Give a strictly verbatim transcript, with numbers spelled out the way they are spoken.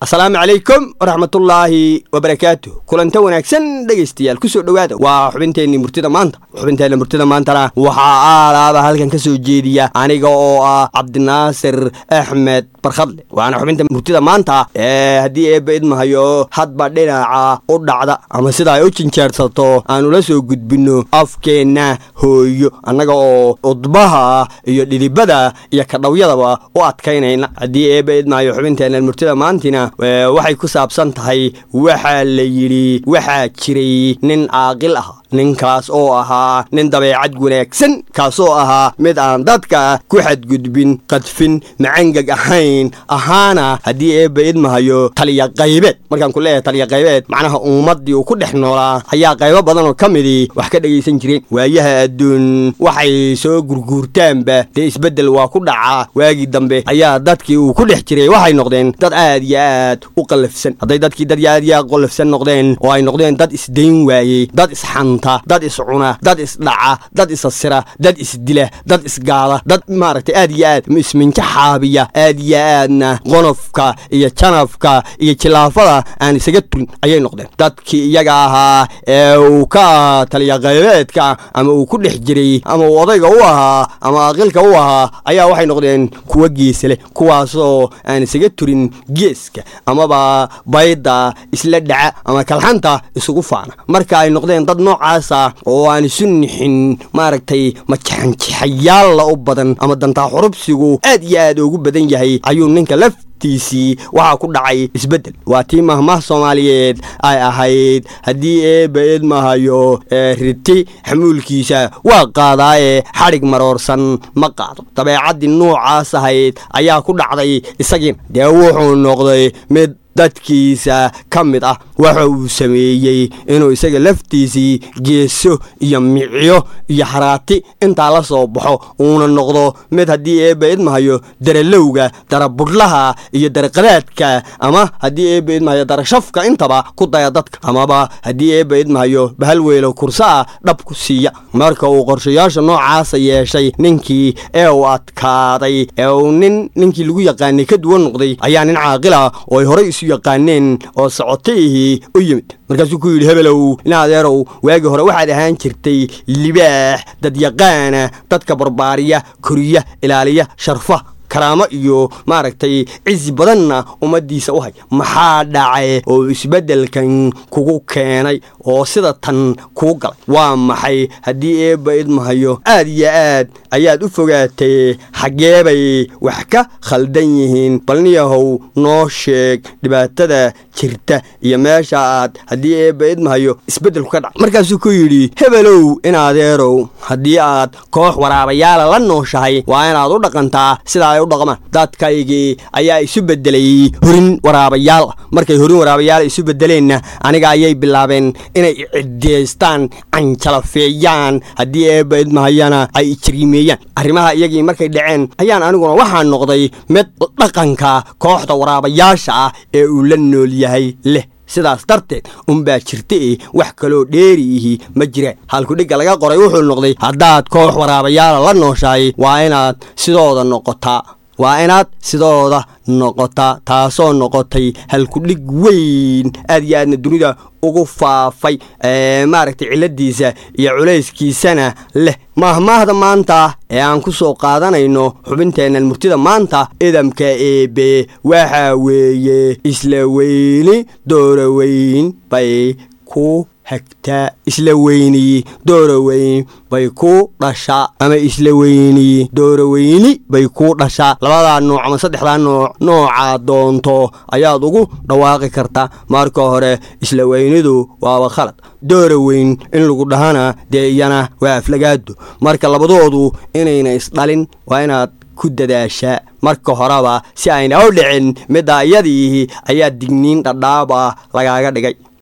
السلام عليكم ورحمة الله وبركاته. كلنتا wanaagsan dhageystayaal ku soo dhawaada waa xubinteeni murtida maanta xubinteena murtida maanta waxa aalaaba halkan ka soo jeediya aniga oo ah Cabdinaasir Axmed Barkhadle waana xubinta murtida maanta ee hadii ay baydmahayo hadba dhinaca u dhacda ama sida ay u jinjeersato aanu la soo gudbino afkeena hooyo annaga oo udbaha iyo dhilibada iyo ka dhawyadaba u adkaynayna hadii ay baydmahayo xubinteena murtida maantina waxay ku saabsan tahay waxa la yiri waxa jiray nin aaqil ah ninkaas oo ahaa nin dabeecad wanaagsan kaasoo ahaa mid aan dadka ku xadgudbin qadfin macangag ahayn ahaana hadii ay baydmahayo taliya qaybeed markaan ku leeyahay taliya qaybeed macnaha ummadii uu ku dhex noolaa ayaa qaybo badan oo kamidi wax ka dhageysan jireen waayaha adduun waxay soo gurguurtaanba de isbedel waa ku dhaca waagi dambe ayaa dadkii uu ku dhex jiray waxay noqdeen dad aad iyo aad u qalafsan haday dadkii dad aad iyo aad qalafsan noqdeen oo ay noqdeen dad isdeyn waayay dad isxan dad iscuna dad isdhaca dad isasira dad isdila dad isgaada dad maaragtay aad iyo aad isminka xaabiya aad iyo aadna qonofka iyo janafka iyo jilaafada aan isaga turin ayay noqdeen dadkii iyaga ahaa ee uu ka taliya qaybeedka ama uu ku dhex jiray ama uu odayga u ahaa ama aqilka u ahaa ayaa waxay noqdeen kuwa geesale kuwaasoo aan isaga turin geeska amaba bayda isla dhaca ama kalxanta isugu faana marka ay noqdeen dad nooc oo aan isu nixin maaragtay majaxanjaxayaal la u badan ama dantaa xurubsigu aad iyo aad ugu badan yahay ayuu ninka laftiisii waxaa ku dhacay isbedel waa tii mahmaah Soomaaliyeed ay ahayd hadii ee baydmahayo riti xamuulkiisa waa qaadaaye xarig maroorsan ma qaado dabeecadii noocaas ahayd ayaa ku dhacday isagii dee wuxuu noqday mid dadkiisa kamid ah waxa uu sameeyay inuu isaga laftiisii geeso iyo miciyo iyo haraati inta la soo baxo uuna noqdo mid hadii ay baydmahayo daralowga darabudlaha iyo darqadaadka ama hadii ay baydmahayo darashafka intaba ku daya dadka amaba hadii ay baydmahayo bahal weelo kursaa dhab ku siiya marka uu qorshayaasha noocaas yeeshay ninkii ee uu adkaaday ee uu nin ninkii lagu yaqaanay ka duwan noqday ayaa nin caaqil ah oo hore isu yaqaaneen oo socotay u yimid markaasuu ku yiri hebelow ina adeerow waagi hore waxaad ahaan jirtay libaax dad yaqaana dadka barbaariya kuriya ilaaliya sharfa karaamo iyo maaragtay cizi badanna umadiisa u hay maxaa dhacay oo isbedelkan kugu keenay oo sida tan ku galay waa maxay hadii ee baydmahayo aad iyo aad ayaad u fogaatay xageebay wax ka khaldan yihiin balniyahow noo sheeg dhibaatada jirta iyo meesha aad hadii ee baydmahayo isbedelku ka dhacay markaasuu ku yiri hebelow in adeerow hadii aad koox waraabayaal la nooshahay waa inaad u dhaqantaa sida u dhaqmaan dadkaygii ayaa isu bedelay horin waraabayaal markay horin waraabayaal isu bedeleenna aniga ayay bilaabeen inay cideystaan canjalafeeyaan hadii ay baydmahayana ay jiriimeeyaan arrimaha iyagii markay dhaceen ayaan aniguna waxaan noqday mid dhaqanka kooxda waraabayaasha ah ee uu la nool yahay leh sidaas darteed un baa jirtay wax kale dheerihi ma jiraan halku dhiga laga qoray wuxuu noqday hadaad koox waraabayaal la nooshahay waa inaad sidooda noqotaa waa inaad sidooda noqotaa taasoo noqotay halku dhig weyn aad iyo aadna dunida ugu faafay ee maaragtay ciladiisa iyo culayskiisana leh mahmaahda maanta ee aan ku soo qaadanayno xubinteena murtida maanta idamka eebe waxa weeye isla weyni dooraweyn bay ku hagta isla weyni dooraweyn bay ku dhasha ama isla weyni dooraweyni bay ku dhasha labada nooc ama saddexda nooc nooca doonto ayaad ugu dhawaaqi kartaa marka hore isla weynidu waa khalad dooraweyn in lagu dhahana deeyana waa aflagaado marka labadoodu inayna isdhalin waa inaad ku dadaasha marka horeba si ayna u dhicin mid ayadii ayaa digniin dhadhaaba lagaaga dhigay